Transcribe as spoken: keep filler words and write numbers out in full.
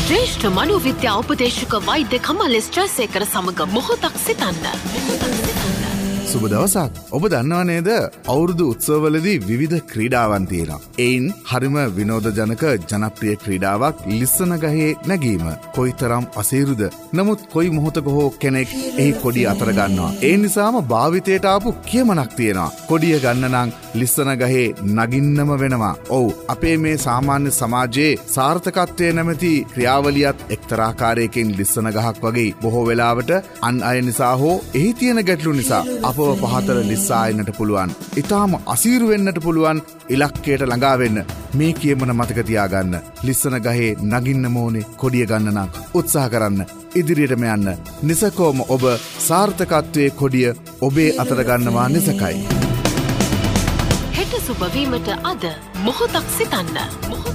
ශ්‍රේෂ්ඨ මනෝවිද්‍යා උපදේශක වෛද්‍ය කමල් ස්ට්‍රසේකර සමග මොහොතක් සිතන්න. සුබ දවසක්. ඔබ දන්නවා නේද? අවුරුදු උත්සවවලදී විවිධ ක්‍රීඩාවන් තියෙනවා. එයින් හරිම විනෝදජනක ජනප්‍රිය ක්‍රීඩාවක් ලිස්සන ගහේ නැගීම. කොයිතරම් අසීරුද. නමුත් කොයි මොහොතක හෝ කෙනෙක් එහි කොඩිය අතර ගන්නවා. ඒ නිසාම භාවිතයට ආපු කියමනක් තියෙනවා. කොඩිය ගන්න නම් ලිස්සන ගහේ නගින්නම වෙනවා. ඔව්, අපේ මේ සාමාන්‍ය සමාජයේ සාර්ථකත්වයේ නැමැති ක්‍රියාවලියත් එක්තරාකාරයකින් ලිස්සන ගහක් වගේ බොහෝ වෙලාවට අන් අය නිසා හෝ එහි තියෙන ගැටලු නිසා අපව පහතර ලිස්සා එන්නට පුළුවන්. ඊටාම අසීරු වෙන්නට පුළුවන් ඉලක්කයට ළඟා වෙන්න. මේ කියමන මතක තියාගන්න. ලිස්සන ගහේ නගින්න ඕනේ කොඩිය ගන්න නම් උත්සාහ කරන්න. ඉදිරියටම යන්න. නිසකෝම ඔබ සාර්ථකත්වයේ කොඩිය ඔබේ අතට ගන්නවා නිසකයි. හෙට සුබ වීමට අද මොහොතක් සිතන්න. මොහොතක්